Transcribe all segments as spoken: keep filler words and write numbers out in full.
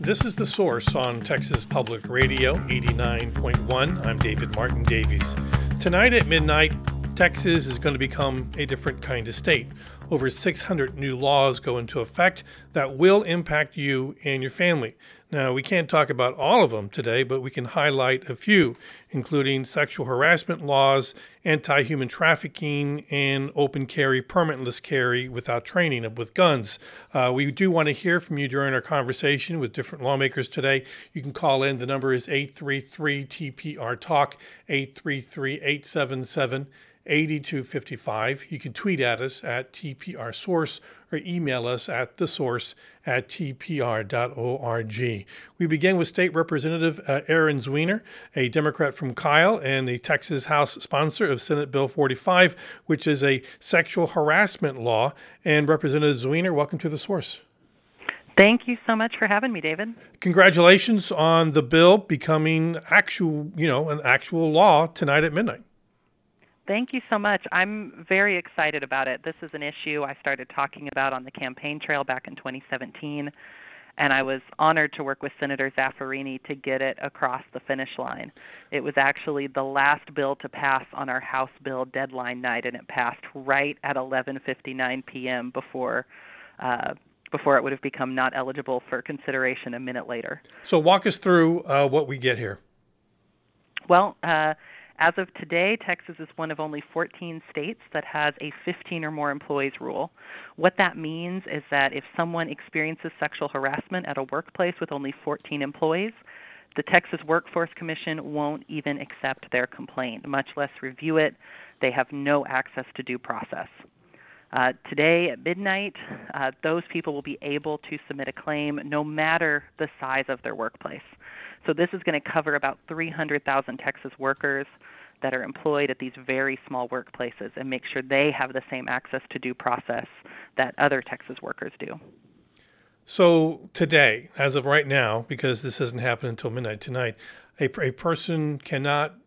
This is The Source on Texas Public Radio eighty-nine point one. I'm David Martin Davies. Tonight at midnight, Texas is going to become a different kind of state. Over six hundred new laws go into effect that will impact you and your family. Now, we can't talk about all of them today, but we can highlight a few, including sexual harassment laws, anti-human trafficking, and open carry, permitless carry without training with guns. Uh, we do want to hear from you during our conversation with different lawmakers today. You can call in. The number is eight three three T P R Talk, eight three three, eight seven seven, eight two five five. You can tweet at us at T P R Source or email us at thesource at T P R dot org. We begin with State Representative uh, Aaron Zwiener, a Democrat from Kyle and the Texas House sponsor of Senate Bill forty-five, which is a sexual harassment law. And Representative Zwiener, welcome to The Source. Thank you so much for having me, David. Congratulations on the bill becoming actual, you know, an actual law tonight at midnight. Thank you so much. I'm very excited about it. This is an issue I started talking about on the campaign trail back in twenty seventeen, and I was honored to work with Senator Zaffirini to get it across the finish line. It was actually the last bill to pass on our House bill deadline night, and it passed right at eleven fifty-nine p.m. before uh, before it would have become not eligible for consideration a minute later. So walk us through uh, what we get here. Well, uh, as of today, Texas is one of only fourteen states that has a fifteen or more employees rule. What that means is that if someone experiences sexual harassment at a workplace with only fourteen employees, the Texas Workforce Commission won't even accept their complaint, much less review it. They have no access to due process. Uh, today at midnight, uh, those people will be able to submit a claim no matter the size of their workplace. So this is going to cover about three hundred thousand Texas workers that are employed at these very small workplaces and make sure they have the same access to due process that other Texas workers do. So today, as of right now, because this doesn't happen until midnight tonight, a, a person cannot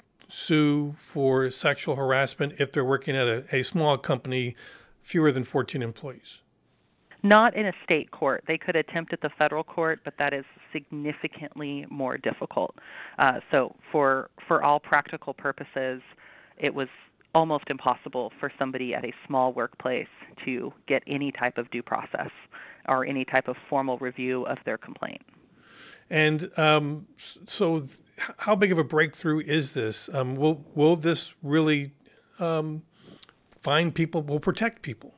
sue for sexual harassment if they're working at a, a small company, fewer than fourteen employees. Not in a state court. They could attempt at the federal court, but that is significantly more difficult. Uh, so for for all practical purposes, it was almost impossible for somebody at a small workplace to get any type of due process or any type of formal review of their complaint. And um, so th- how big of a breakthrough is this? Um, will will this really um, find people, will protect people?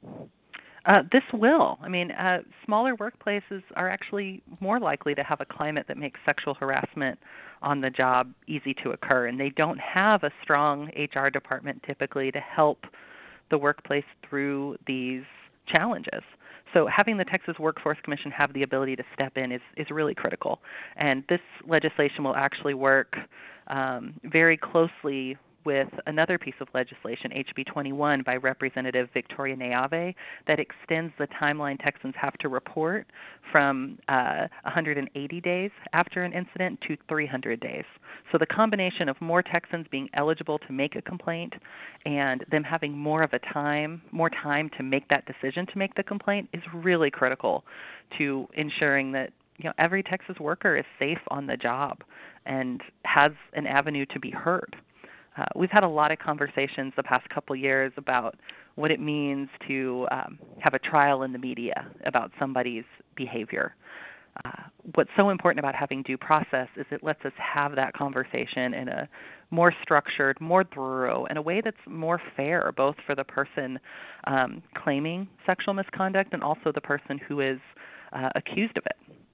Uh, this will. I mean, uh, smaller workplaces are actually more likely to have a climate that makes sexual harassment on the job easy to occur, and they don't have a strong H R department typically to help the workplace through these challenges. So having the Texas Workforce Commission have the ability to step in is, is really critical. And this legislation will actually work um, very closely with another piece of legislation, H B twenty-one, by Representative Victoria Neave, that extends the timeline Texans have to report from uh, one hundred eighty days after an incident to three hundred days. So the combination of more Texans being eligible to make a complaint and them having more of a time, more time to make that decision to make the complaint is really critical to ensuring that, you know, every Texas worker is safe on the job and has an avenue to be heard. Uh, we've had a lot of conversations the past couple years about what it means to um, have a trial in the media about somebody's behavior. Uh, what's so important about having due process is it lets us have that conversation in a more structured, more thorough, in a way that's more fair, both for the person um, claiming sexual misconduct and also the person who is uh, accused of it.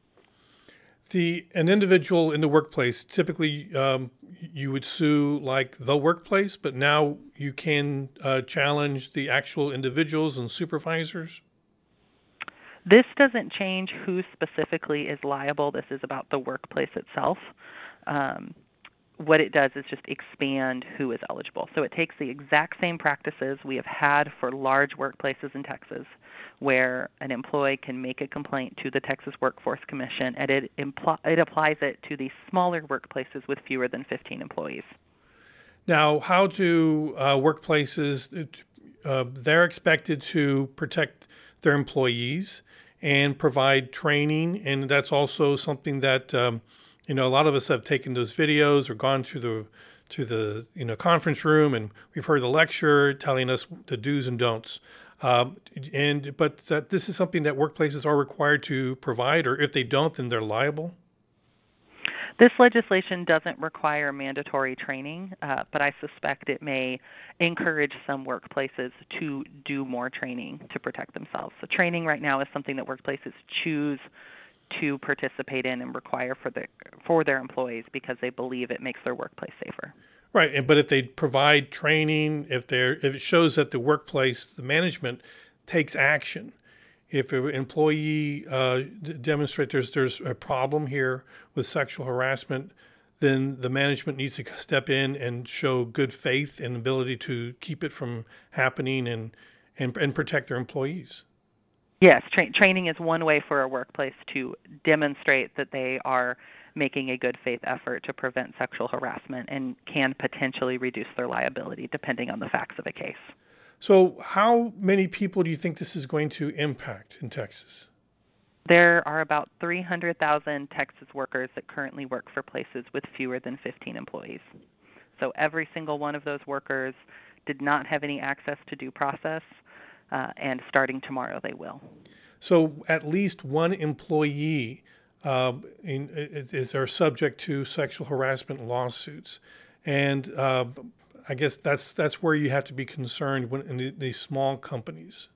The an individual in the workplace, typically um, you would sue like the workplace, but now you can uh, challenge the actual individuals and supervisors? This doesn't change who specifically is liable. This is about the workplace itself. Um, what it does is just expand who is eligible. So it takes the exact same practices we have had for large workplaces in Texas, where an employee can make a complaint to the Texas Workforce Commission, and it, impl- it applies it to the smaller workplaces with fewer than fifteen employees. Now, how do uh, workplaces, uh, they're expected to protect their employees, and provide training. And that's also something that, um, you know, a lot of us have taken those videos or gone to the to the you know conference room, and we've heard the lecture telling us the do's and don'ts. Um, and but that this is something that workplaces are required to provide, or if they don't, then they're liable. This legislation doesn't require mandatory training, uh, but I suspect it may encourage some workplaces to do more training to protect themselves. So training right now is something that workplaces choose to participate in and require for the for their employees because they believe it makes their workplace safer. Right, and but if they provide training, if they if it shows that the workplace, the management takes action, if an employee uh, d- demonstrates there's there's a problem here with sexual harassment, then the management needs to step in and show good faith and ability to keep it from happening and and, and protect their employees. Yes, tra- training is one way for a workplace to demonstrate that they are making a good faith effort to prevent sexual harassment and can potentially reduce their liability depending on the facts of a case. So, how many people do you think this is going to impact in Texas? There are about three hundred thousand Texas workers that currently work for places with fewer than fifteen employees. So every single one of those workers did not have any access to due process, uh, and starting tomorrow they will. So, at least one employee uh, in, is are subject to sexual harassment lawsuits, and uh, I guess that's that's where you have to be concerned when in these small companies.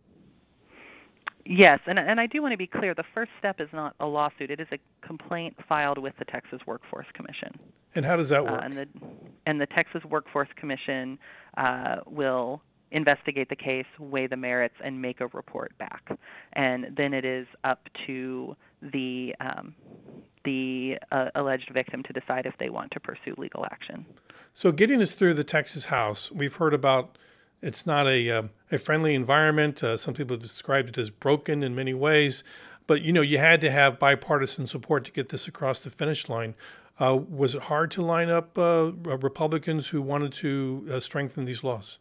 Yes, and, and I do want to be clear, the first step is not a lawsuit. It is a complaint filed with the Texas Workforce Commission. And how does that Uh, work? and, the, and the Texas Workforce Commission uh, will investigate the case, weigh the merits, and make a report back. And then it is up to the um, the uh, alleged victim to decide if they want to pursue legal action. So, getting us through the Texas House, we've heard about it's not a um, a friendly environment. Uh, some people have described it as broken in many ways, but you know you had to have bipartisan support to get this across the finish line. Uh, was it hard to line up uh, Republicans who wanted to uh, strengthen these laws?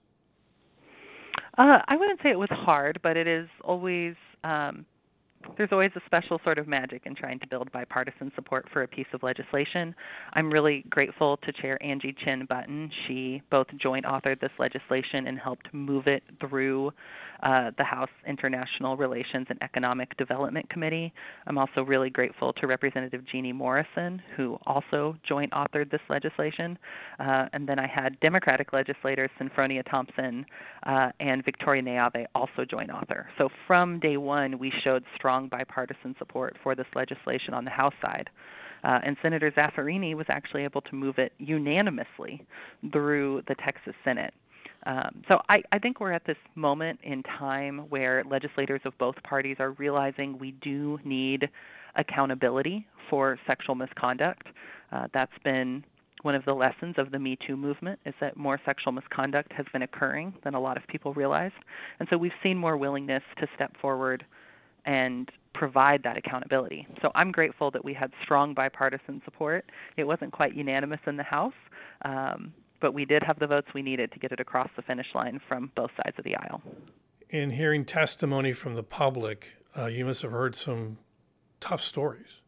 Uh, I wouldn't say it was hard, but it is always um, there's always a special sort of magic in trying to build bipartisan support for a piece of legislation. I'm really grateful to Chair Angie Chin Button. She both joint authored this legislation and helped move it through uh, the House International Relations and Economic Development Committee. I'm also really grateful to Representative Jeannie Morrison, who also joint authored this legislation. Uh, and then I had Democratic legislators Sinfronia Thompson uh, and Victoria Neave also joint author. So from day one, we showed strong bipartisan support for this legislation on the House side. Uh, and Senator Zaffirini was actually able to move it unanimously through the Texas Senate. Um, so I, I think we're at this moment in time where legislators of both parties are realizing we do need accountability for sexual misconduct. Uh, that's been one of the lessons of the Me Too movement, is that more sexual misconduct has been occurring than a lot of people realize. And so we've seen more willingness to step forward and provide that accountability. So I'm grateful that we had strong bipartisan support. It wasn't quite unanimous in the House, um, but we did have the votes we needed to get it across the finish line from both sides of the aisle. In hearing testimony from the public, uh, you must have heard some tough stories.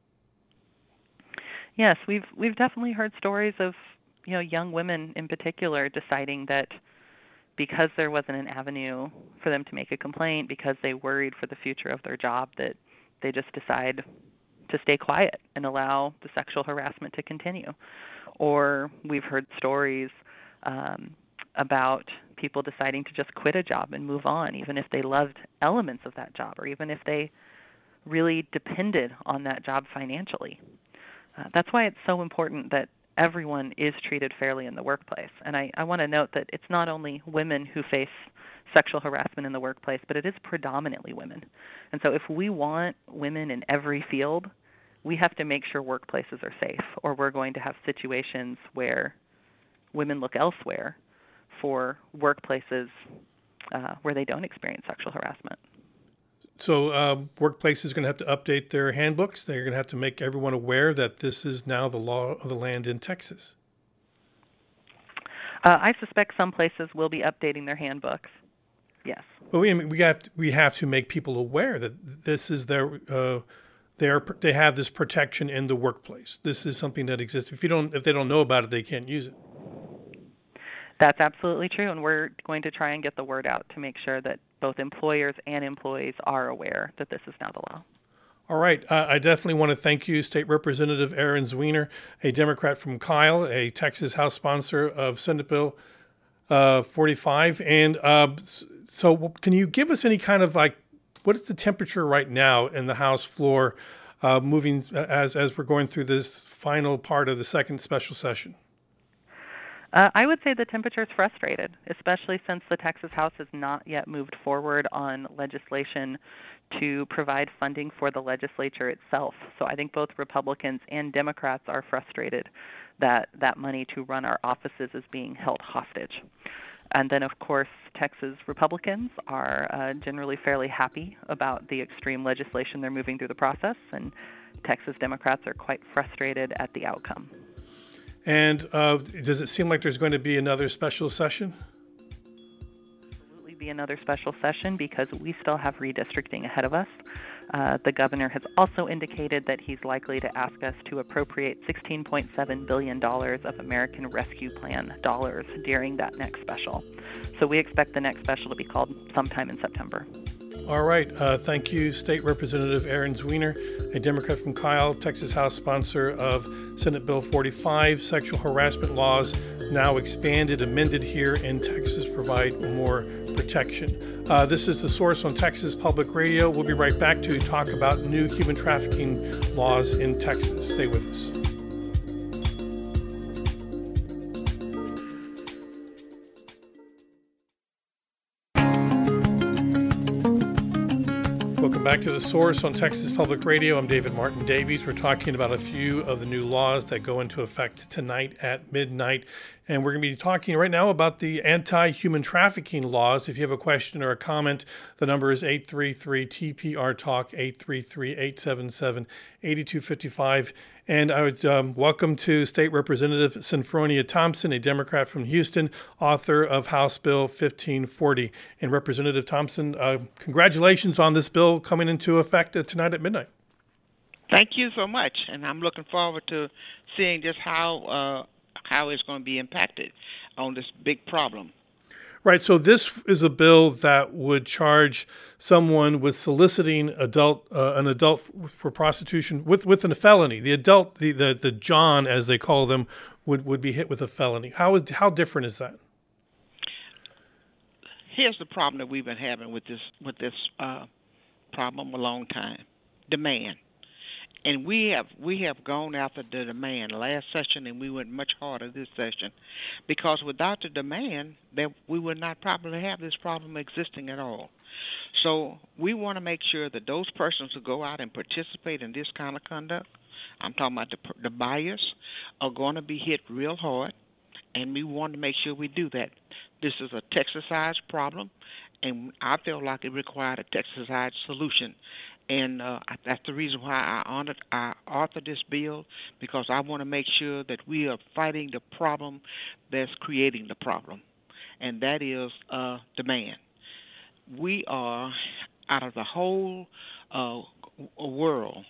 Yes, we've we've definitely heard stories of, you know, young women in particular deciding that because there wasn't an avenue for them to make a complaint, because they worried for the future of their job, that they just decide to stay quiet and allow the sexual harassment to continue. Or we've heard stories um, about people deciding to just quit a job and move on, even if they loved elements of that job, or even if they really depended on that job financially. Uh, that's why it's so important that everyone is treated fairly in the workplace. And I, I want to note that it's not only women who face sexual harassment in the workplace, but it is predominantly women. And so if we want women in every field, we have to make sure workplaces are safe, or we're going to have situations where women look elsewhere for workplaces uh, where they don't experience sexual harassment. So uh, workplaces are going to have to update their handbooks. They're going to have to make everyone aware that this is now the law of the land in Texas. Uh, I suspect some places will be updating their handbooks. Yes. But we we have to, we have to make people aware that this is their uh, they they have this protection in the workplace. This is something that exists. If you don't if they don't know about it, they can't use it. That's absolutely true, and we're going to try and get the word out to make sure that both employers and employees are aware that this is now the law. All right. Uh, I definitely want to thank you, State Representative Aaron Zwiener, a Democrat from Kyle, a Texas House sponsor of Senate Bill uh, forty-five. And uh, so can you give us any kind of like, what is the temperature right now in the House floor uh, moving as, as we're going through this final part of the second special session? Uh, I would say the temperature is frustrated, especially since the Texas House has not yet moved forward on legislation to provide funding for the legislature itself. So I think both Republicans and Democrats are frustrated that that money to run our offices is being held hostage. And then, of course, Texas Republicans are uh, generally fairly happy about the extreme legislation they're moving through the process, and Texas Democrats are quite frustrated at the outcome. And uh, does it seem like there's going to be another special session? Absolutely be another special session because we still have redistricting ahead of us. Uh, the governor has also indicated that he's likely to ask us to appropriate sixteen point seven billion dollars of American Rescue Plan dollars during that next special. So we expect the next special to be called sometime in September. All right. Uh, thank you, State Representative Aaron Zwiener, a Democrat from Kyle, Texas House sponsor of Senate Bill forty-five. Sexual harassment laws now expanded, amended here in Texas, provide more protection. Uh, this is The Source on Texas Public Radio. We'll be right back to talk about new human trafficking laws in Texas. Stay with us. Welcome back to The Source on Texas Public Radio. I'm David Martin Davies. We're talking about a few of the new laws that go into effect tonight at midnight. And we're going to be talking right now about the anti-human trafficking laws. If you have a question or a comment, the number is eight three three T P R Talk, eight three three, eight seven seven, eight two five five. And I would um, welcome to State Representative Synfronia Thompson, a Democrat from Houston, author of House Bill fifteen forty. And Representative Thompson, uh, congratulations on this bill coming into effect uh, tonight at midnight. Thank you so much, and I'm looking forward to seeing just how uh, how it's going to be impacted on this big problem. Right. So this is a bill that would charge someone with soliciting adult uh, an adult f- for prostitution with with a felony. The adult, the, the the John, as they call them, would, would be hit with a felony. How is how different is that? Here's the problem that we've been having with this with this uh, problem a long time: demand. And we have we have gone after the demand last session, and we went much harder this session, because without the demand, that we would not probably have this problem existing at all. So we want to make sure that those persons who go out and participate in this kind of conduct, I'm talking about the, the buyers, are going to be hit real hard, and we want to make sure we do that. This is a Texas-sized problem, and I feel like it required a Texas-sized solution. And uh, that's the reason why I honored, I authored this bill, because I want to make sure that we are fighting the problem that's creating the problem, and that is uh, demand. We are, out of the whole uh, world,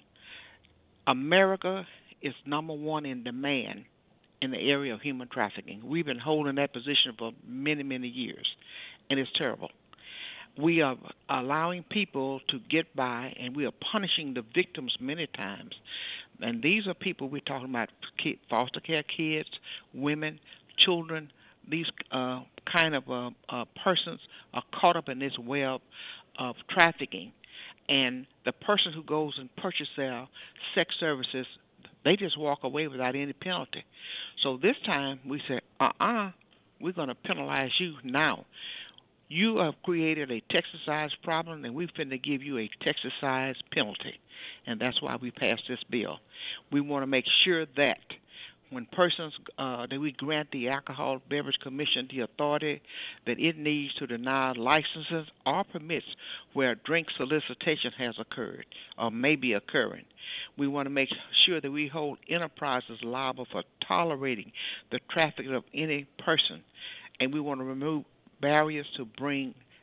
America is number one in demand in the area of human trafficking. We've been holding that position for many, many years, and it's terrible. We are allowing people to get by, and we are punishing the victims many times. And these are people we're talking about: kid, foster care kids, women, children. These uh, kind of uh, uh, persons are caught up in this web of trafficking. And the person who goes and purchases their sex services, they just walk away without any penalty. So this time we said, uh-uh, we're going to penalize you now. You have created a Texas-sized problem, and we're finna give you a Texas-sized penalty. And that's why we passed this bill. We want to make sure that when persons, uh, that we grant the Alcohol Beverage Commission the authority that it needs to deny licenses or permits where drink solicitation has occurred or may be occurring. We want to make sure that we hold enterprises liable for tolerating the trafficking of any person. And we want to remove barriers to bring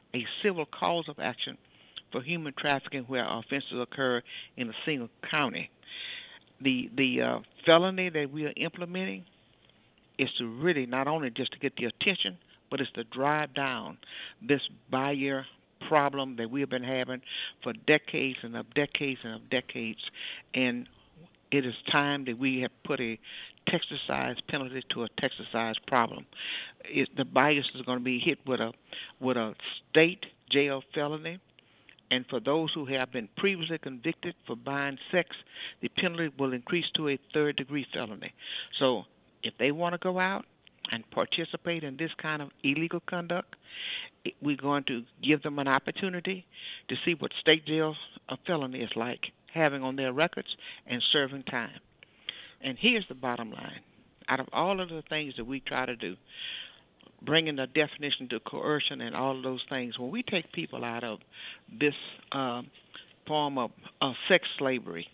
a civil cause of action for human trafficking where offenses occur in a single county. The the uh, felony that we are implementing is to really not only just to get the attention, but it's to drive down this buyer problem that we have been having for decades and of decades and of decades. And it is time that we have put a Texas-size penalty to a Texas-size problem. It, the buyers is going to be hit with a with a state jail felony. And for those who have been previously convicted for buying sex, the penalty will increase to a third-degree felony. So if they want to go out and participate in this kind of illegal conduct, we're going to give them an opportunity to see what state jail a felony is like, having on their records and serving time. And here's the bottom line. Out of all of the things that we try to do, bringing the definition to coercion and all of those things, when we take people out of this uh, form of, of sex slavery,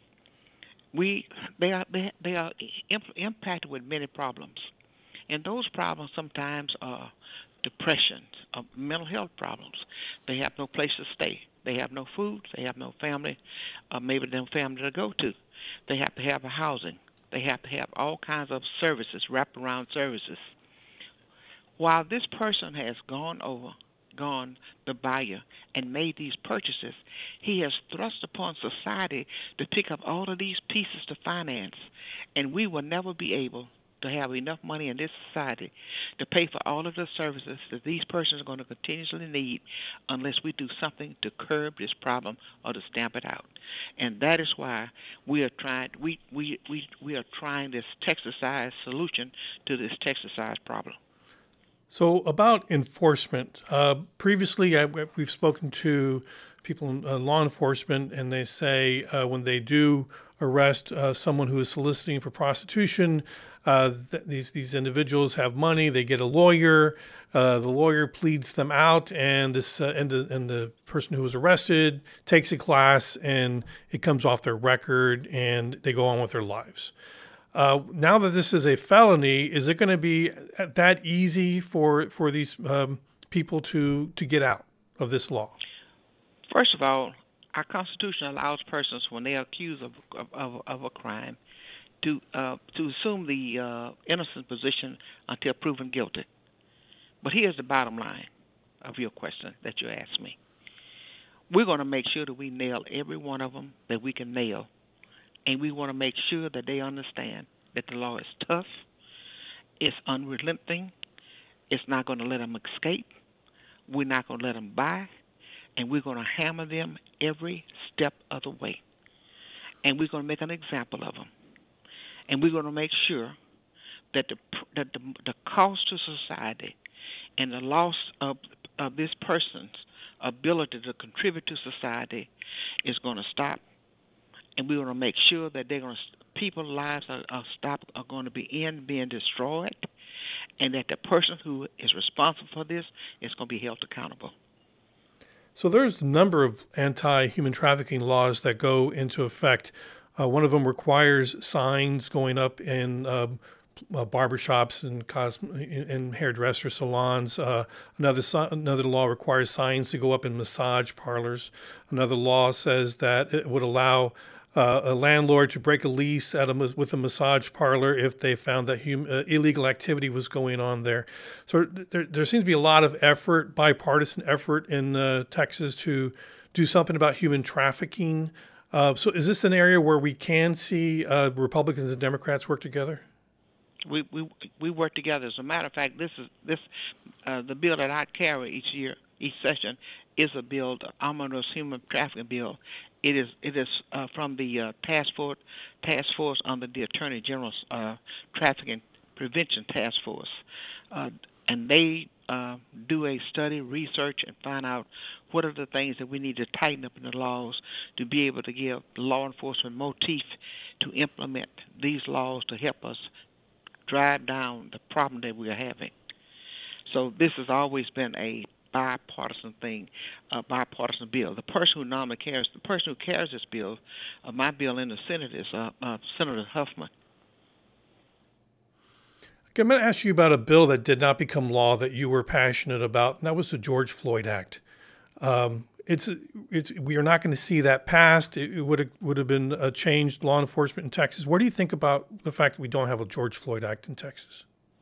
we they are they, they are imp- impacted with many problems, and those problems sometimes are depression, uh, mental health problems. They have no place to stay. They have no food. They have no family, uh, maybe no family to go to. They have to have a housing. They have to have all kinds of services, wraparound services. While this person has gone over, gone the buyer, and made these purchases, he has thrust upon society to pick up all of these pieces to finance. And we will never be able to have enough money in this society to pay for all of the services that these persons are going to continuously need unless we do something to curb this problem or to stamp it out. And that is why we are trying we we, we, we are trying this Texas-sized solution to this Texas-sized problem. So about enforcement, uh, previously I, we've spoken to people in uh, law enforcement, and they say uh, when they do arrest uh, someone who is soliciting for prostitution, uh, th- these these individuals have money. They get a lawyer. Uh, the lawyer pleads them out, and this uh, and the and the person who was arrested takes a class, and it comes off their record, and they go on with their lives. Uh, now that this is a felony, is it going to be that easy for for these um, people to to get out of this law? First of all, our Constitution allows persons, when they are accused of of, of a crime, to uh, to assume the uh, innocent position until proven guilty. But here's the bottom line of your question that you asked me. We're going to make sure that we nail every one of them that we can nail. And we want to make sure that they understand that the law is tough, it's unrelenting, it's not going to let them escape, we're not going to let them buy, and we're going to hammer them every step of the way. And we're going to make an example of them. And we're going to make sure that the that the, the cost to society and the loss of, of this person's ability to contribute to society is going to stop. And we want to make sure that they're going to, people's lives are, are stop are going to be in being destroyed, and that the person who is responsible for this is going to be held accountable. So there's a number of anti-human trafficking laws that go into effect. Uh, one of them requires signs going up in uh, uh, barbershops and cosme- and hairdresser salons. Uh, another so- another law requires signs to go up in massage parlors. Another law says that it would allow Uh, a landlord to break a lease at a, with a massage parlor if they found that hum, uh, illegal activity was going on there. So there, there seems to be a lot of effort, bipartisan effort in uh, Texas to do something about human trafficking. Uh, so is this an area where we can see uh, Republicans and Democrats work together? We we we work together. As a matter of fact, this is this uh, the bill that I carry each year, each session, is a bill, the omnibus human trafficking bill. It is it is uh, from the uh, task force task force under the Attorney General's uh, Trafficking Prevention Task Force, uh, and they uh, do a study, research, and find out what are the things that we need to tighten up in the laws to be able to give law enforcement more teeth to implement these laws to help us drive down the problem that we are having. So this has always been a bipartisan thing, a bipartisan bill. The person who normally carries, the person who carries this bill, uh, my bill in the Senate is uh, uh, Senator Huffman. Okay, I'm going to ask you about a bill that did not become law that you were passionate about, and that was the George Floyd Act. Um, it's it's we are not going to see that passed. It, it would have, would have been a changed law enforcement in Texas. What do you think about the fact that we don't have a George Floyd Act in Texas?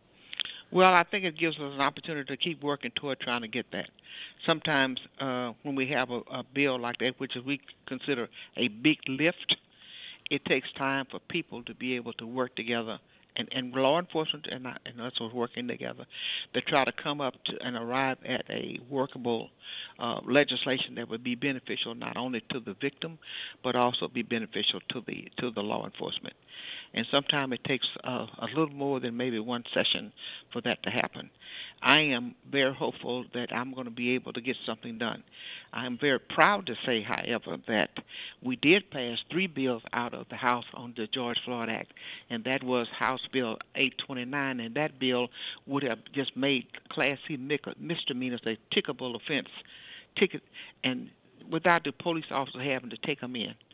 Well, I think it gives us an opportunity to keep working toward trying to get that. Sometimes uh, when we have a, a bill like that, which is we consider a big lift, it takes time for people to be able to work together, and, and law enforcement and, I, and us are working together to try to come up to and arrive at a workable uh, legislation that would be beneficial not only to the victim, but also be beneficial to the to the law enforcement. And sometimes it takes uh, a little more than maybe one session for that to happen. I am very hopeful that I'm going to be able to get something done. I am very proud to say, however, that we did pass three bills out of the House on the George Floyd Act, and that was House Bill eight twenty-nine, and that bill would have just made Class C misdemeanors a tickable offense, ticket, and without the police officer having to take them in.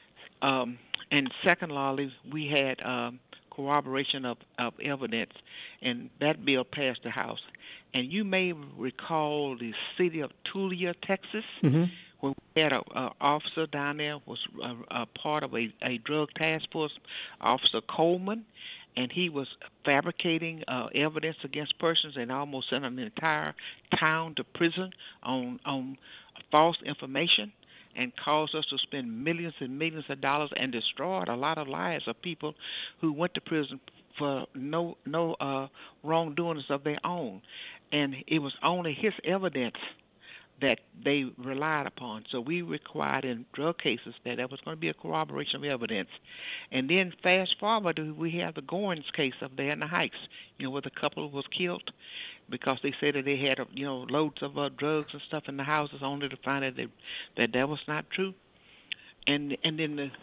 Um, and secondly, we had um, corroboration of, of evidence, and that bill passed the House. And you may recall the city of Tulia, Texas, Mm-hmm. when we had an officer down there, was a, a part of a, a drug task force, Officer Coleman, and he was fabricating uh, evidence against persons and almost sent an entire town to prison on on false information, and caused us to spend millions and millions of dollars and destroyed a lot of lives of people who went to prison for no no uh, wrongdoings of their own. And it was only his evidence that they relied upon. So we required in drug cases that there was going to be a corroboration of evidence. And then fast forward, we have the Goins case up there in the Heights, you know, where the couple was killed because they said that they had, you know, loads of uh, drugs and stuff in the houses, only to find out that that, that was not true. And and then the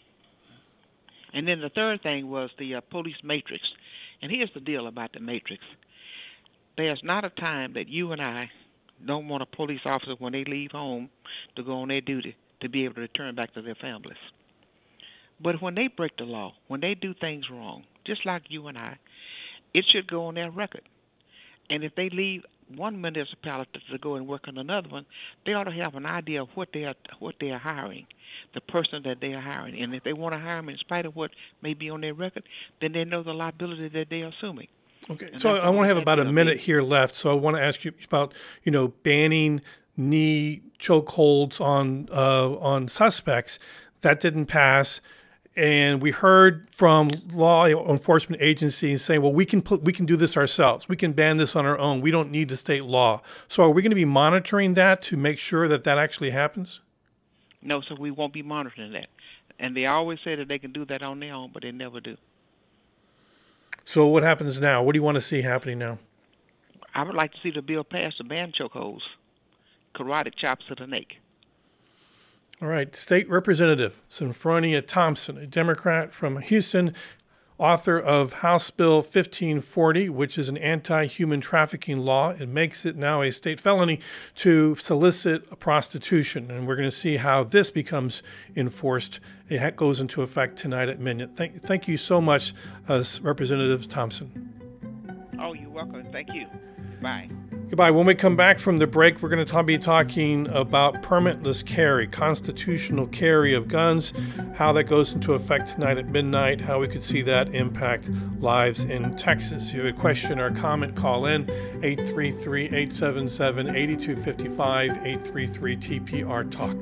and then the third thing was the uh, police matrix. And here's the deal about the matrix. There's not a time that you and I don't want a police officer when they leave home to go on their duty to be able to return back to their families. But when they break the law, when they do things wrong, just like you and I, it should go on their record. And if they leave one municipality to go and work on another one, they ought to have an idea of what they are what they are hiring, the person that they are hiring. And if they want to hire them in spite of what may be on their record, then they know the liability that they are assuming. Okay, so I want to have about a minute here left. So I want to ask you about, you know, banning knee chokeholds on uh, on suspects. That didn't pass, and we heard from law enforcement agencies saying, "Well, we can put we can do this ourselves. We can ban this on our own. We don't need the state law." So are we going to be monitoring that to make sure that that actually happens? No, so we won't be monitoring that. And they always say that they can do that on their own, but they never do. So what happens now? What do you want to see happening now? I would like to see the bill pass to ban chokeholds, carotid chops to the neck. All right. State Representative Sophronia Thompson, a Democrat from Houston, author of House Bill fifteen forty, which is an anti-human trafficking law. It makes it now a state felony to solicit prostitution. And we're going to see how this becomes enforced. It goes into effect tonight at midnight. Thank, thank you so much, uh, Representative Thompson. Oh, you're welcome. Thank you. Bye. Goodbye. When we come back from the break, we're going to be talking about permitless carry, constitutional carry of guns, how that goes into effect tonight at midnight, how we could see that impact lives in Texas. If you have a question or comment, call in eight three three, eight seven seven, eight two five five, eight three three T P R Talk.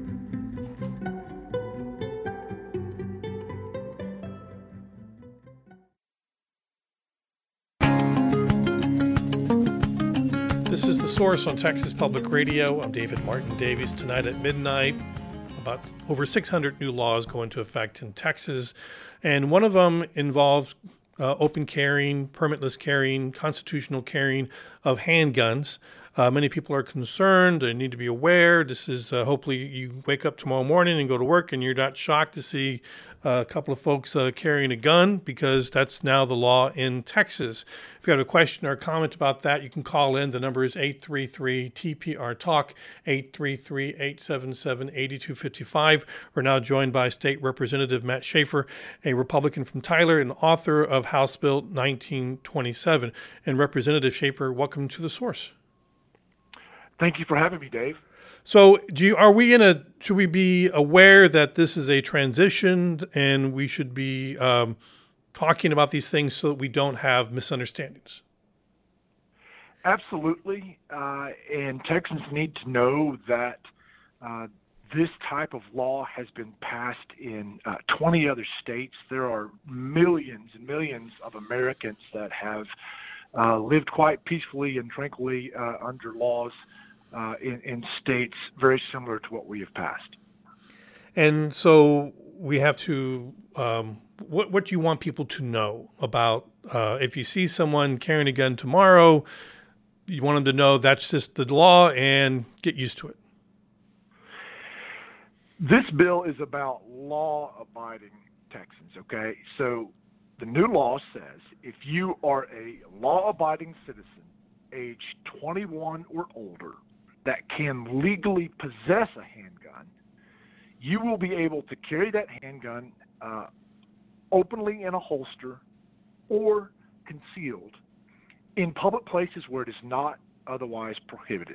This is The Source on Texas Public Radio. I'm David Martin Davies. Tonight at midnight, about over six hundred new laws go into effect in Texas, and one of them involves uh, open carrying, permitless carrying, constitutional carrying of handguns. Uh, many people are concerned. They need to be aware. This is uh, hopefully you wake up tomorrow morning and go to work and you're not shocked to see uh, a couple of folks uh, carrying a gun, because that's now the law in Texas. If you have a question or a comment about that, you can call in. The number is eight three three T P R Talk, eight three three, eight seven seven, eight two five five. We're now joined by State Representative Matt Schaefer, a Republican from Tyler and author of House Bill nineteen twenty-seven. And Representative Schaefer, welcome to The Source. Thank you for having me, Dave. So, do you, are we in a? Should we be aware that this is a transition, and we should be um, talking about these things so that we don't have misunderstandings? Absolutely, uh, and Texans need to know that uh, this type of law has been passed in uh, twenty other states. There are millions and millions of Americans that have uh, lived quite peacefully and tranquilly uh, under laws uh, in, in states very similar to what we have passed. And so we have to, um, what, what do you want people to know about, uh, if you see someone carrying a gun tomorrow, you want them to know that's just the law and get used to it? This bill is about law-abiding Texans, okay? So the new law says if you are a law-abiding citizen, age twenty-one or older, that can legally possess a handgun, you will be able to carry that handgun uh, openly in a holster or concealed in public places where it is not otherwise prohibited.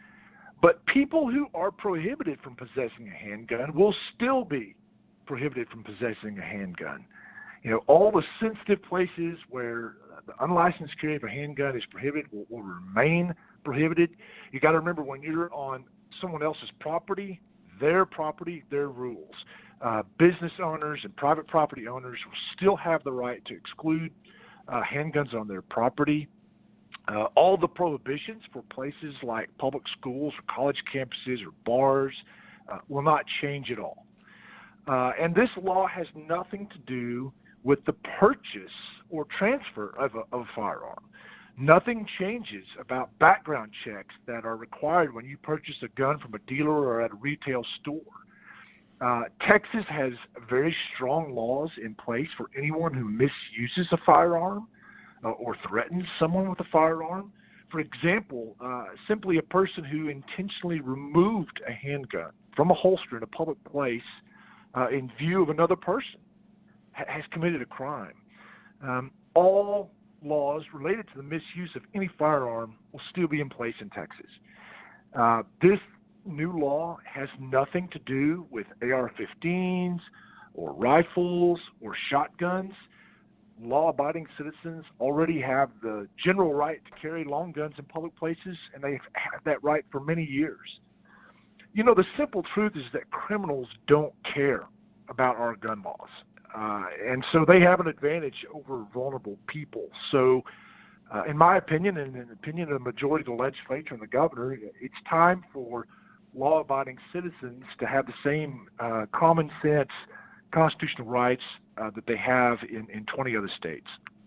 But people who are prohibited from possessing a handgun will still be prohibited from possessing a handgun. You know, all the sensitive places where the unlicensed carry of a handgun is prohibited will, will remain prohibited. You got to remember, when you're on someone else's property, their property, their rules. Uh, business owners and private property owners will still have the right to exclude uh, handguns on their property. Uh, all the prohibitions for places like public schools or college campuses or bars uh, will not change at all. Uh, and this law has nothing to do with the purchase or transfer of a, of a firearm. Nothing changes about background checks that are required when you purchase a gun from a dealer or at a retail store. Uh, Texas has very strong laws in place for anyone who misuses a firearm uh, or threatens someone with a firearm. For example, uh, simply a person who intentionally removed a handgun from a holster in a public place uh, in view of another person ha- has committed a crime. Um, all laws related to the misuse of any firearm will still be in place in Texas. Uh, this new law has nothing to do with A R fifteens or rifles or shotguns. Law-abiding citizens already have the general right to carry long guns in public places, and they've had that right for many years. You know, the simple truth is that criminals don't care about our gun laws. Uh, and so they have an advantage over vulnerable people. So uh, in my opinion, and in the opinion of the majority of the legislature and the governor, it's time for law-abiding citizens to have the same uh, common sense constitutional rights uh, that they have in, in twenty other states.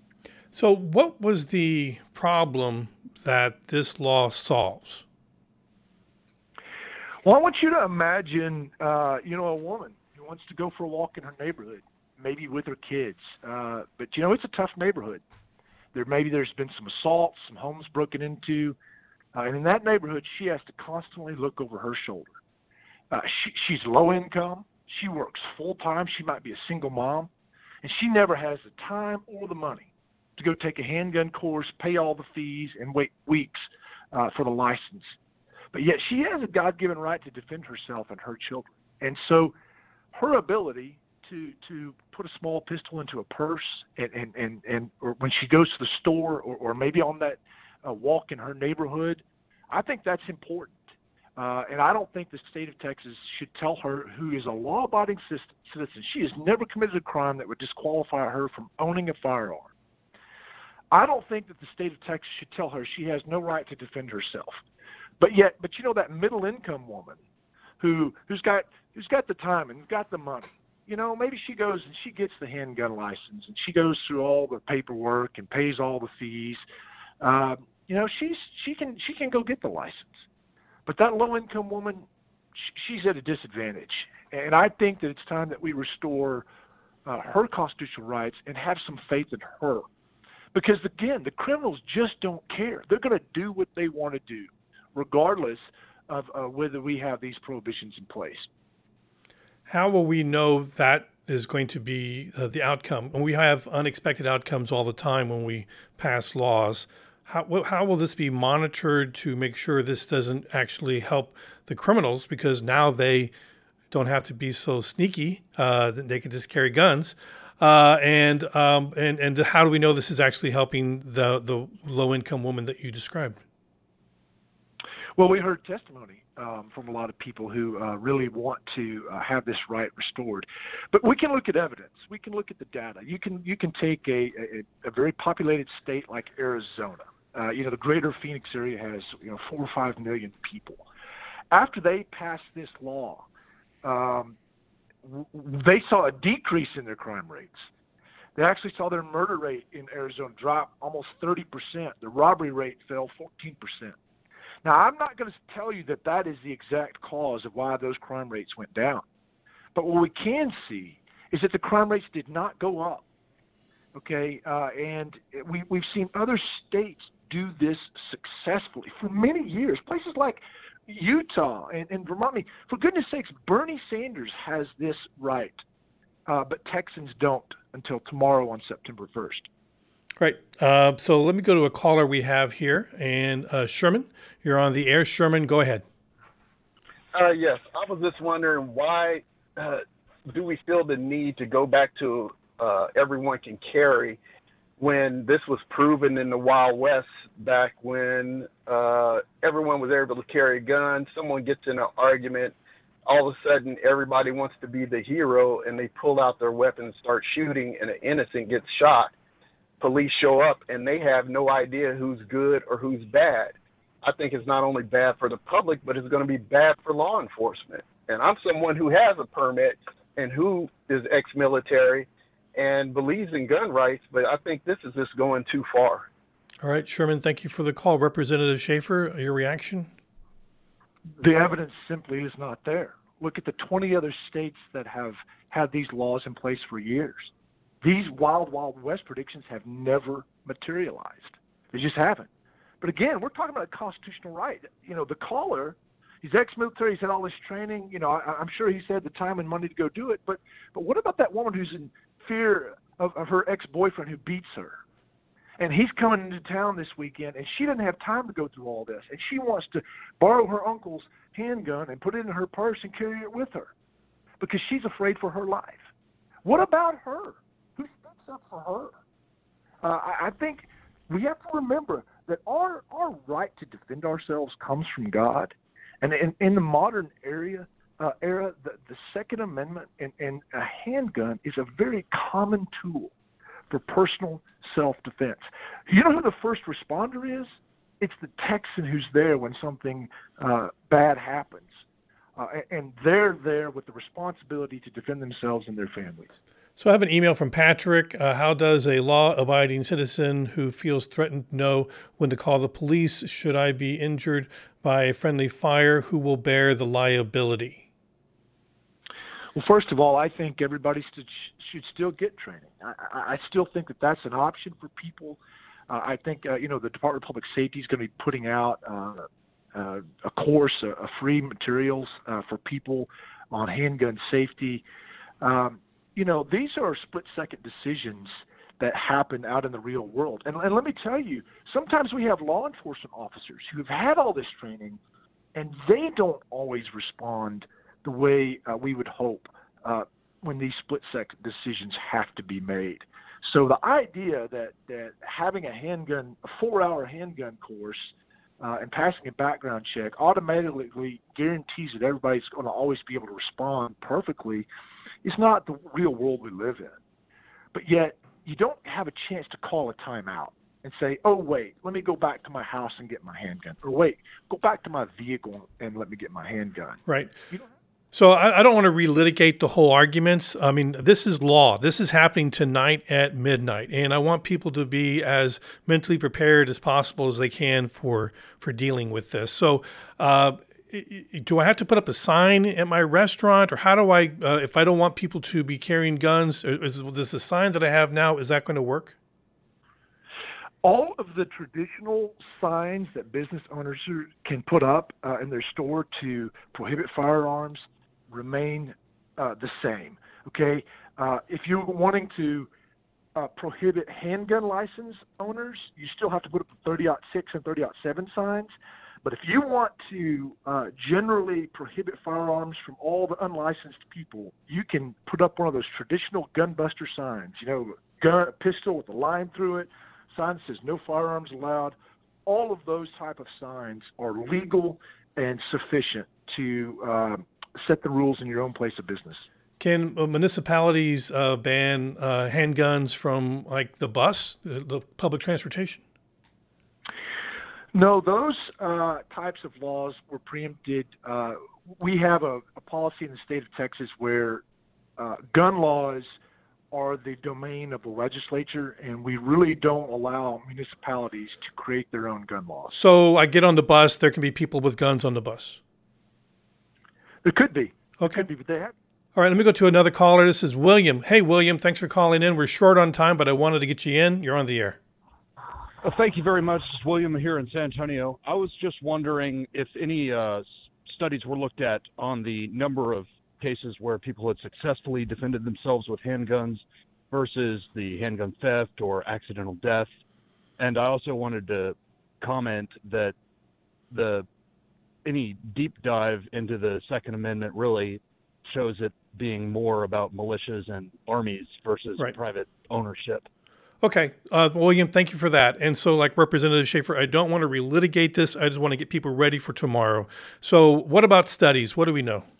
So what was the problem that this law solves? Well, I want you to imagine, uh, you know, a woman who wants to go for a walk in her neighborhood, maybe with her kids. Uh, but, you know, it's a tough neighborhood. There Maybe there's been some assaults, some homes broken into. Uh, and in that neighborhood, she has to constantly look over her shoulder. Uh, she, she's low income. She works full-time. She might be a single mom. And she never has the time or the money to go take a handgun course, pay all the fees, and wait weeks uh, for the license. But yet she has a God-given right to defend herself and her children. And so her ability to to put a small pistol into a purse and, and, and, and or when she goes to the store or, or maybe on that uh, walk in her neighborhood, I think that's important. Uh, and I don't think the state of Texas should tell her, who is a law-abiding citizen, she has never committed a crime that would disqualify her from owning a firearm. I don't think that the state of Texas should tell her she has no right to defend herself. But yet, but you know, that middle-income woman who who's got who's got the time and got the money, you know, maybe she goes and she gets the handgun license and she goes through all the paperwork and pays all the fees. Uh, you know, she's she can she can go get the license. But that low-income woman, she's at a disadvantage. And I think that it's time that we restore uh, her constitutional rights and have some faith in her. Because, again, the criminals just don't care. They're going to do what they want to do, regardless of uh, whether we have these prohibitions in place. How will we know that is going to be uh, the outcome? And we have unexpected outcomes all the time when we pass laws. how wh- how will this be monitored to make sure this doesn't actually help the criminals, because now they don't have to be so sneaky, uh, that they can just carry guns, uh, and um, and and how do we know this is actually helping the the low income woman that you described? Well, we heard testimony um, from a lot of people who uh, really want to uh, have this right restored. But we can look at evidence. We can look at the data. You can you can take a, a, a very populated state like Arizona. Uh, you know, the greater Phoenix area has, you know, four or five million people. After they passed this law, um, w- they saw a decrease in their crime rates. They actually saw their murder rate in Arizona drop almost thirty percent. The robbery rate fell fourteen percent. Now, I'm not going to tell you that that is the exact cause of why those crime rates went down. But what we can see is that the crime rates did not go up. Okay, uh, and we, we've seen other states do this successfully for many years. Places like Utah and, and Vermont. I mean, for goodness sakes, Bernie Sanders has this right, uh, but Texans don't until tomorrow on September first. Right. Uh, so let me go to a caller we have here, and uh, Sherman, you're on the air. Sherman, go ahead. Uh, yes, I was just wondering why uh, do we feel the need to go back to uh, everyone can carry when this was proven in the Wild West back when uh, everyone was able to carry a gun. Someone gets in an argument, all of a sudden everybody wants to be the hero, and they pull out their weapon and start shooting, and an innocent gets shot. Police show up and they have no idea who's good or who's bad. I think it's not only bad for the public, but it's going to be bad for law enforcement. And I'm someone who has a permit and who is ex-military and believes in gun rights, but I think this is just going too far. All right, Sherman, thank you for the call. Representative Schaefer, your reaction? The evidence simply is not there. Look at the twenty other states that have had these laws in place for years. These wild, wild west predictions have never materialized. They just haven't. But again, we're talking about a constitutional right. You know, the caller, he's ex-military, he's had all this training. You know, I, I'm sure he's had the time and money to go do it. But but what about that woman who's in fear of, of her ex-boyfriend who beats her? And he's coming into town this weekend, and she doesn't have time to go through all this. And she wants to borrow her uncle's handgun and put it in her purse and carry it with her because she's afraid for her life. What about her? Who speaks up for her? Uh, I, I think we have to remember that our, our right to defend ourselves comes from God. And in, in the modern area, uh, era, the, the Second Amendment and, and a handgun is a very common tool for personal self-defense. You know who the first responder is? It's the Texan who's there when something uh, bad happens. Uh, and they're there with the responsibility to defend themselves and their families. So I have an email from Patrick. Uh, how does a law-abiding citizen who feels threatened know when to call the police? Should I be injured by a friendly fire? Who will bear the liability? Well, first of all, I think everybody should, should still get training. I, I still think that that's an option for people. Uh, I think, uh, you know, the Department of Public Safety is going to be putting out uh, uh, a course, uh, a free materials uh, for people on handgun safety. Um, you know, these are split-second decisions that happen out in the real world. And, and let me tell you, sometimes we have law enforcement officers who have had all this training, and they don't always respond the way uh, we would hope uh, when these split-second decisions have to be made. So the idea that, that having a handgun, a four-hour handgun course uh, and passing a background check automatically guarantees that everybody's going to always be able to respond perfectly is not the real world we live in. But yet you don't have a chance to call a timeout and say, oh, wait, let me go back to my house and get my handgun. Or wait, go back to my vehicle and let me get my handgun. Right. You don't So I, I don't want to relitigate the whole arguments. I mean, this is law. This is happening tonight at midnight, and I want people to be as mentally prepared as possible as they can for for dealing with this. So, uh, do I have to put up a sign at my restaurant, or how do I, uh, if I don't want people to be carrying guns, is, is this a sign that I have now? Is that going to work? All of the traditional signs that business owners can put up uh, in their store to prohibit firearms remain uh, the same. Okay, uh, if you're wanting to uh, prohibit handgun license owners. You still have to put up the thirty ought six and thirty ought seven signs. But if you want to uh, generally prohibit firearms from all the unlicensed people, you can put up one of those traditional gunbuster signs, you know, gun, pistol with a line through it, sign that says no firearms allowed. All of those type of signs are legal and sufficient to uh, set the rules in your own place of business. Can uh, municipalities uh, ban uh, handguns from, like, the bus, the, the public transportation? No, those uh, types of laws were preempted. Uh, we have a, a policy in the state of Texas where uh, gun laws are the domain of the legislature, and we really don't allow municipalities to create their own gun laws. So I get on the bus, there can be people with guns on the bus? There could be. Okay. Could be, but they have. All right, let me go to another caller. This is William. Hey, William, thanks for calling in. We're short on time, but I wanted to get you in. You're on the air. Well, thank you very much. This is William here in San Antonio. I was just wondering if any uh, studies were looked at on the number of cases where people had successfully defended themselves with handguns versus the handgun theft or accidental death. And I also wanted to comment that the any deep dive into the Second Amendment really shows it being more about militias and armies versus right. private ownership. Okay, uh, William, thank you for that. And so, like Representative Schaefer, I don't want to relitigate this. I just want to get people ready for tomorrow. So what about studies? What do we know?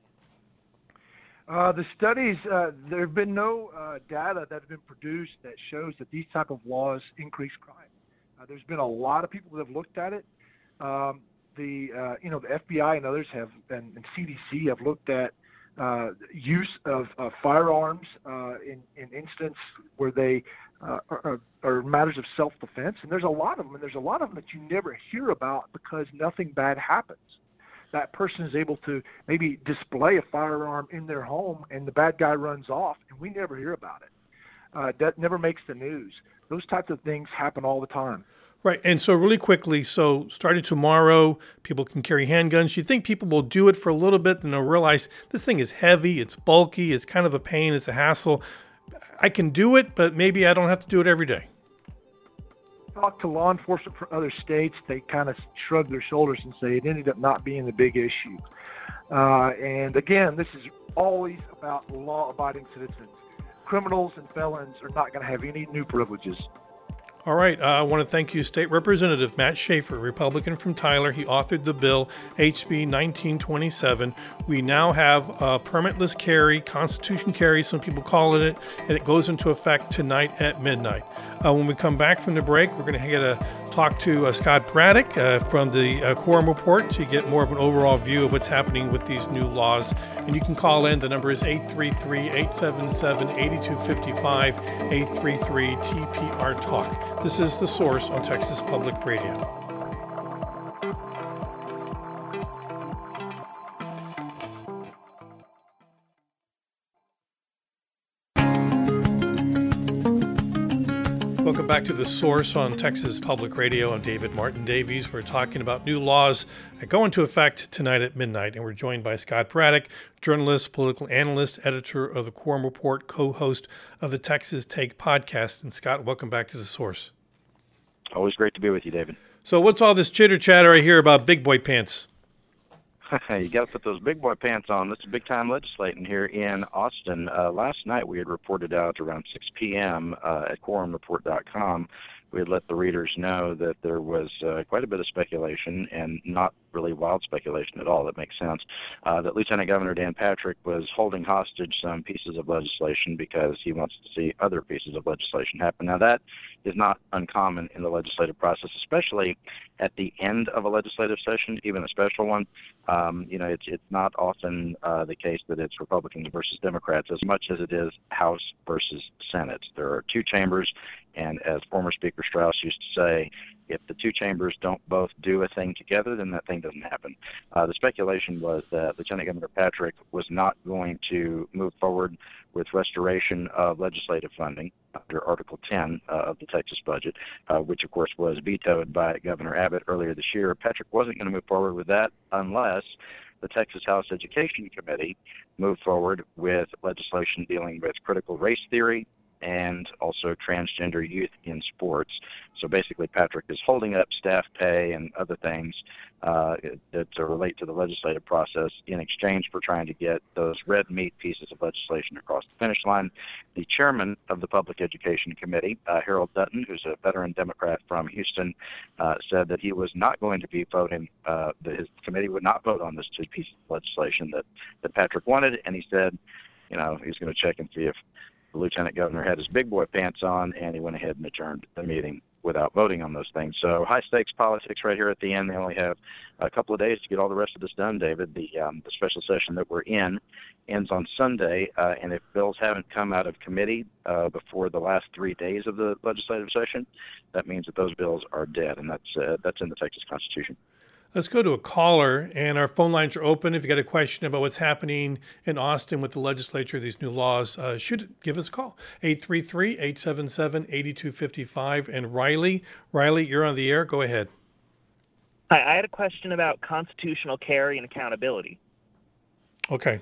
Uh, the studies, uh, there have been no uh, data that have been produced that shows that these type of laws increase crime. Uh, there's been a lot of people that have looked at it. Um, the, uh, you know, the F B I and others have, and, and C D C have looked at uh, use of uh, firearms uh, in, in instances where they uh, are, are matters of self-defense. And there's a lot of them, and there's a lot of them that you never hear about because nothing bad happens. That person is able to maybe display a firearm in their home and the bad guy runs off and we never hear about it. Uh, that never makes the news. Those types of things happen all the time. Right. And so really quickly, so starting tomorrow, people can carry handguns. You think people will do it for a little bit and they'll realize this thing is heavy, it's bulky, it's kind of a pain, it's a hassle. I can do it, but maybe I don't have to do it every day. Talk to law enforcement from other states, they kind of shrug their shoulders and say it ended up not being the big issue. Uh, and again, this is always about law-abiding citizens. Criminals and felons are not going to have any new privileges. All right. Uh, I want to thank you, State Representative Matt Schaefer, Republican from Tyler. He authored the bill, H B nineteen twenty-seven. We now have uh, permitless carry, Constitution carry, some people call it, and it goes into effect tonight at midnight. Uh, when we come back from the break, we're going to get a talk to uh, Scott Braddock uh, from the uh, Quorum Report to get more of an overall view of what's happening with these new laws. And you can call in. The number is eight three three, eight seven seven, eight two five five, eight three three T P R Talk. This is The Source on Texas Public Radio. Welcome back to The Source on Texas Public Radio. I'm David Martin Davies. We're talking about new laws that go into effect tonight at midnight, and we're joined by Scott Braddock, journalist, political analyst, editor of the Quorum Report, co-host of the Texas Take podcast. And Scott, welcome back to The Source. Always great to be with you, David. So what's all this chitter-chatter I hear about big boy pants? You got to put those big boy pants on. This is big-time legislating here in Austin. Uh, last night we had reported out around six p.m. Uh, at quorum report dot com. We had let the readers know that there was uh, quite a bit of speculation, and not really wild speculation at all, that makes sense, uh, that Lieutenant Governor Dan Patrick was holding hostage some pieces of legislation because he wants to see other pieces of legislation happen. Now, that is not uncommon in the legislative process, especially at the end of a legislative session, even a special one. Um, you know, it's, it's not often uh, the case that it's Republicans versus Democrats as much as it is House versus Senate. There are two chambers, and as former Speaker Strauss used to say, if the two chambers don't both do a thing together, then that thing doesn't happen. Uh, the speculation was that Lieutenant Governor Patrick was not going to move forward with restoration of legislative funding under Article ten uh, of the Texas budget, uh, which, of course, was vetoed by Governor Abbott earlier this year. Patrick wasn't going to move forward with that unless the Texas House Education Committee moved forward with legislation dealing with critical race theory and also transgender youth in sports. So basically, Patrick is holding up staff pay and other things uh, that relate to the legislative process in exchange for trying to get those red meat pieces of legislation across the finish line. The chairman of the Public Education Committee, uh, Harold Dutton, who's a veteran Democrat from Houston, uh, said that he was not going to be voting, uh, that his committee would not vote on this two pieces of legislation that, that Patrick wanted, and he said, you know, he's going to check and see if the lieutenant governor had his big boy pants on, and he went ahead and adjourned the meeting without voting on those things. So high stakes politics right here at the end. They only have a couple of days to get all the rest of this done, David. The, um, the special session that we're in ends on Sunday, uh, and if bills haven't come out of committee uh, before the last three days of the legislative session, that means that those bills are dead, and that's uh, that's in the Texas Constitution. Let's go to a caller, and our phone lines are open. If you got a question about what's happening in Austin with the legislature, these new laws, uh, should give us a call. eight three three, eight seven seven, eight two five five. And Riley, Riley, you're on the air. Go ahead. Hi, I had a question about constitutional carry and accountability. Okay.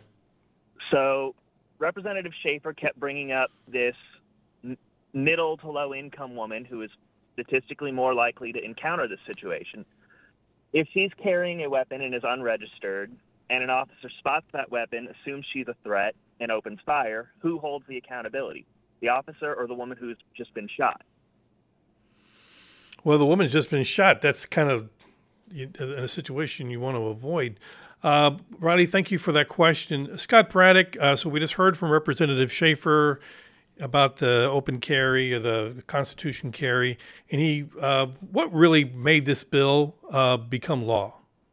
So Representative Schaefer kept bringing up this n- middle to low income woman who is statistically more likely to encounter this situation. If she's carrying a weapon and is unregistered, and an officer spots that weapon, assumes she's a threat, and opens fire, who holds the accountability? The officer or the woman who's just been shot? Well, the woman's just been shot. That's kind of in a situation you want to avoid. Uh, Riley, thank you for that question. Scott Braddock, uh, so we just heard from Representative Schaefer about the open carry or the Constitution carry, and he, uh, what really made this bill uh, become law?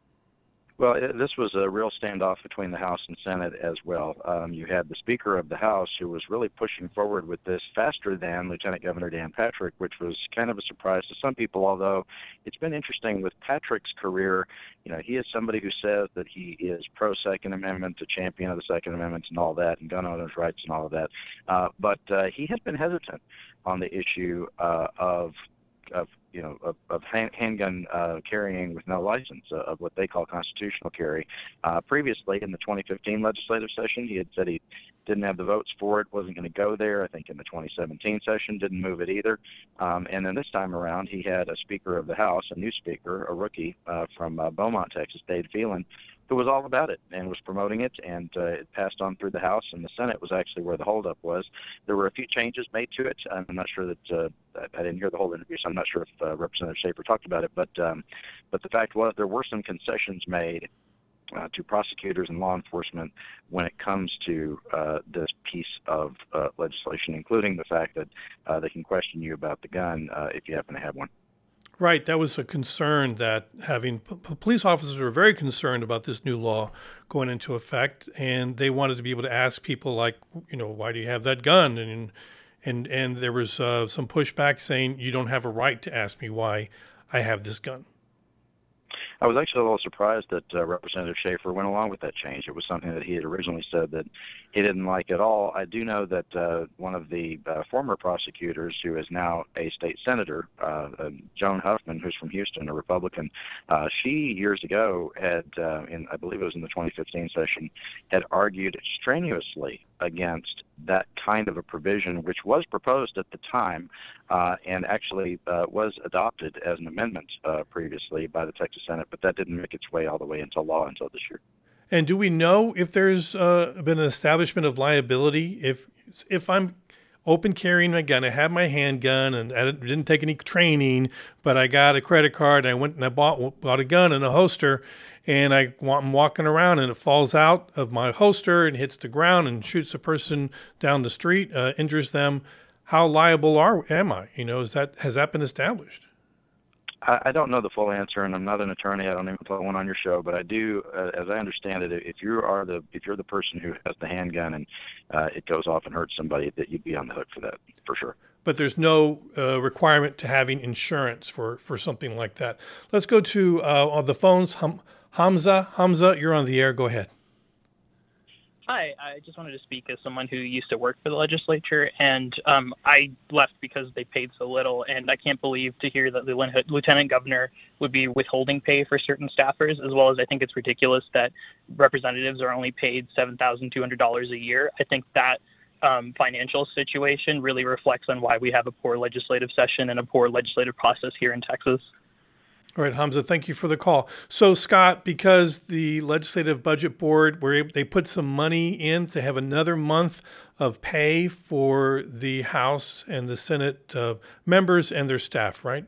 Well, it, this was a real standoff between the House and Senate as well. Um, you had the Speaker of the House who was really pushing forward with this faster than Lieutenant Governor Dan Patrick, which was kind of a surprise to some people, although it's been interesting with Patrick's career. You know, he is somebody who says that he is pro-Second Amendment, a champion of the Second Amendment and all that, and gun owners' rights and all of that. Uh, but uh, he has been hesitant on the issue uh, of of you know, of, of hand, handgun uh, carrying with no license, uh, of what they call constitutional carry. Uh, previously, in the twenty fifteen legislative session, he had said he didn't have the votes for it, wasn't going to go there. I think in the twenty seventeen session, didn't move it either. Um, and then this time around, he had a Speaker of the House, a new Speaker, a rookie uh, from uh, Beaumont, Texas, Dade Phelan, who was all about it and was promoting it, and uh, it passed on through the House, and the Senate was actually where the holdup was. There were a few changes made to it. I'm not sure that uh, I didn't hear the whole interview, so I'm not sure if uh, Representative Schaefer talked about it, but um, but the fact was there were some concessions made uh, to prosecutors and law enforcement when it comes to uh, this piece of uh, legislation, including the fact that uh, they can question you about the gun uh, if you happen to have one. Right. That was a concern that having p- police officers were very concerned about this new law going into effect, and they wanted to be able to ask people like, you know, why do you have that gun? And and and there was uh, some pushback saying you don't have a right to ask me why I have this gun. I was actually a little surprised that uh, Representative Schaefer went along with that change. It was something that he had originally said that he didn't like at all. I do know that uh, one of the uh, former prosecutors, who is now a state senator, uh, uh, Joan Huffman, who's from Houston, a Republican, uh, she years ago had, uh, in I believe it was in the twenty fifteen session, had argued strenuously against that kind of a provision, which was proposed at the time uh, and actually uh, was adopted as an amendment uh, previously by the Texas Senate, but that didn't make its way all the way into law until this year. And do we know if there's uh, been an establishment of liability? If if I'm open carrying my gun, I have my handgun, and I didn't take any training, but I got a credit card, and I went and I bought bought a gun and a holster, and I, I'm walking around, and it falls out of my holster and hits the ground and shoots a person down the street, uh, injures them. How liable are am I? You know, is that has that been established? I don't know the full answer, and I'm not an attorney. I don't even play one on your show, but I do, uh, as I understand it, if you are the if you're the person who has the handgun and uh, it goes off and hurts somebody, that you'd be on the hook for that, for sure. But there's no uh, requirement to having insurance for, for something like that. Let's go to uh, on the phones. Hum, Hamza, Hamza, you're on the air. Go ahead. Hi, I just wanted to speak as someone who used to work for the legislature, and um, I left because they paid so little, and I can't believe to hear that the lieutenant governor would be withholding pay for certain staffers, as well as I think it's ridiculous that representatives are only paid seven thousand two hundred dollars a year. I think that um, financial situation really reflects on why we have a poor legislative session and a poor legislative process here in Texas. All right, Hamza, thank you for the call. So, Scott, because the Legislative Budget Board, were able, they put some money in to have another month of pay for the House and the Senate uh, members and their staff, right?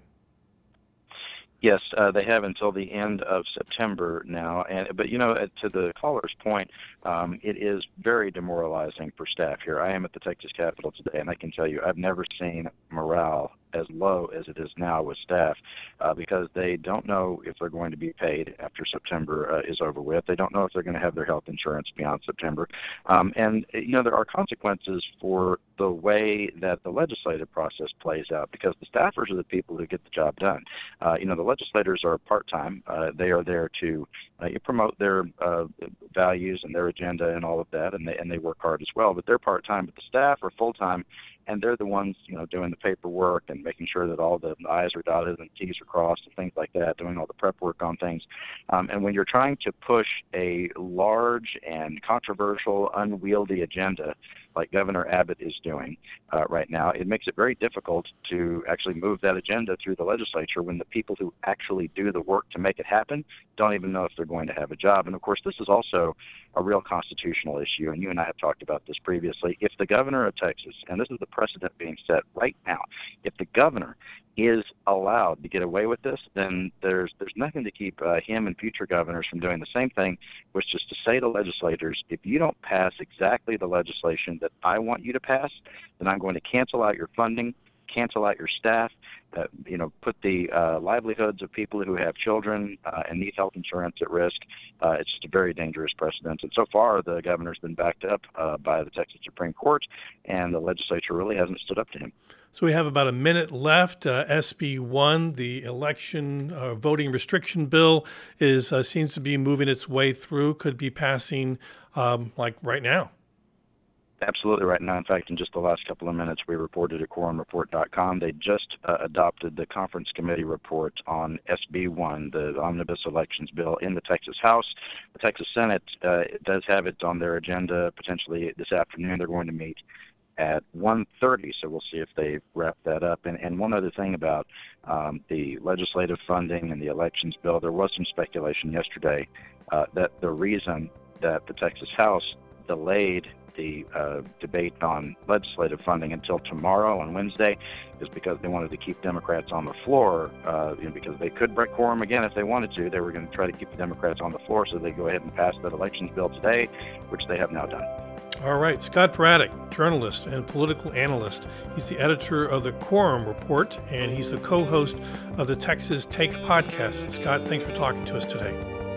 Yes, uh, they have until the end of September now. And but you know, uh, to the caller's point, um, it is very demoralizing for staff here. I am at the Texas Capitol today, and I can tell you, I've never seen morale as low as it is now with staff, uh, because they don't know if they're going to be paid after September uh, is over with. They don't know if they're going to have their health insurance beyond September. Um, and, you know, there are consequences for the way that the legislative process plays out, because the staffers are the people who get the job done. Uh, you know, the legislators are part-time. Uh, they are there to uh, promote their uh, values and their agenda and all of that, and they, and they work hard as well. But they're part-time, but the staff are full-time, and they're the ones, you know, doing the paperwork and making sure that all the I's are dotted and T's are crossed and things like that, doing all the prep work on things. Um, and when you're trying to push a large and controversial, unwieldy agenda like Governor Abbott is doing uh, right now, it makes it very difficult to actually move that agenda through the legislature when the people who actually do the work to make it happen don't even know if they're going to have a job. And, of course, this is also a real constitutional issue, and you and I have talked about this previously. If the governor of Texas, and this is the precedent being set right now, if the governor is allowed to get away with this, then there's there's nothing to keep uh, him and future governors from doing the same thing, which is to say to legislators, if you don't pass exactly the legislation that I want you to pass, then I'm going to cancel out your funding, cancel out your staff, uh, you know, put the uh, livelihoods of people who have children uh, and need health insurance at risk. Uh, it's just a very dangerous precedent. And so far, the governor's been backed up uh, by the Texas Supreme Court, and the legislature really hasn't stood up to him. So we have about a minute left. Uh, S B one, the election uh, voting restriction bill, is uh, seems to be moving its way through, could be passing um, like right now. Absolutely right now. In fact, in just the last couple of minutes, we reported at quorum report dot com. They just uh, adopted the conference committee report on S B one, the omnibus elections bill, in the Texas House. The Texas Senate uh, does have it on their agenda potentially this afternoon. They're going to meet at one thirty, so we'll see if they wrap that up. And, and one other thing about um, the legislative funding and the elections bill, there was some speculation yesterday uh, that the reason that the Texas House delayed the uh, debate on legislative funding until tomorrow on Wednesday is because they wanted to keep Democrats on the floor, uh, you know, because they could break quorum again if they wanted to. They were going to try to keep the Democrats on the floor, so they go ahead and pass that elections bill today, which they have now done. All right. Scott Braddock, journalist and political analyst. He's the editor of the Quorum Report, and he's the co-host of the Texas Take podcast. Scott, thanks for talking to us today.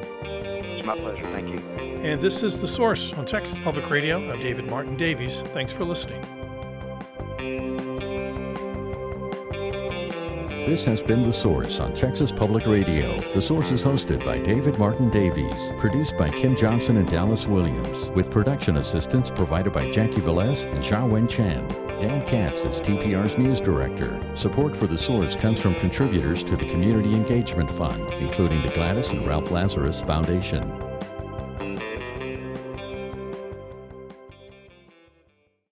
It's my pleasure. Thank you. And this is The Source on Texas Public Radio. I'm David Martin Davies. Thanks for listening. This has been The Source on Texas Public Radio. The Source is hosted by David Martin Davies, produced by Kim Johnson and Dallas Williams, with production assistance provided by Jackie Velez and Xiaowen Chen. Dan Katz is T P R's news director. Support for The Source comes from contributors to the Community Engagement Fund, including the Gladys and Ralph Lazarus Foundation.